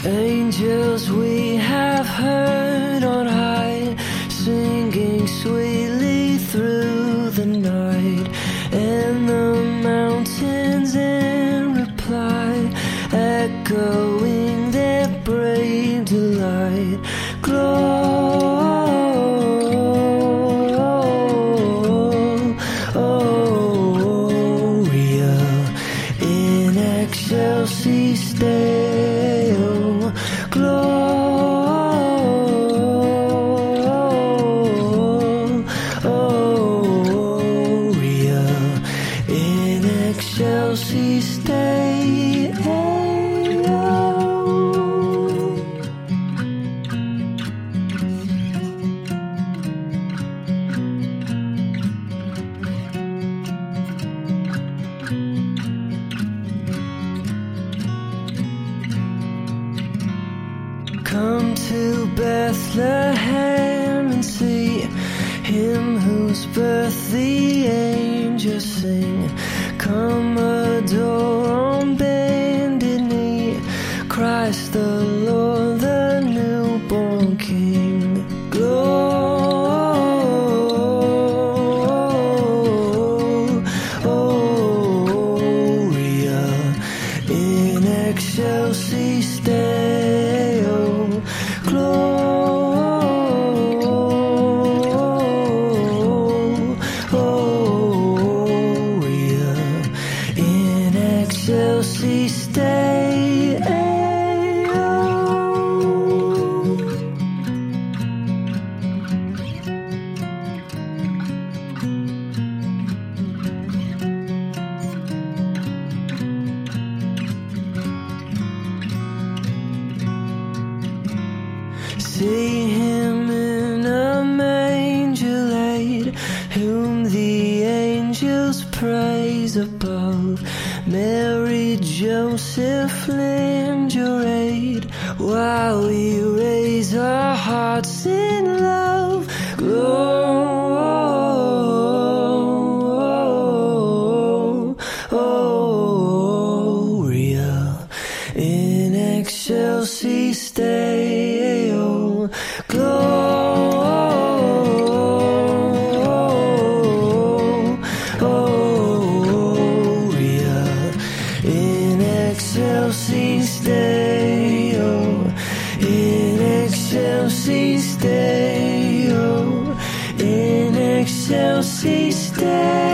Angels we have heard on high, singing sweetly through the night, and the mountains in reply, echoing their brave delight. Gloria in excelsis Deo. Gloria in excelsis Deo. Come to Bethlehem and see him whose birth the angels sing. Come adore on bended knee Christ the Lord, the newborn King. Gloria in excelsis Deo. Gloria in excelsis Deo. See him in a manger laid, whom the angels praise above. Mary, Joseph, lend your aid, while we raise our hearts in love. Gloria in excelsis Deo. Gloria in excelsis Deo. In excelsis Deo. In excelsis Deo.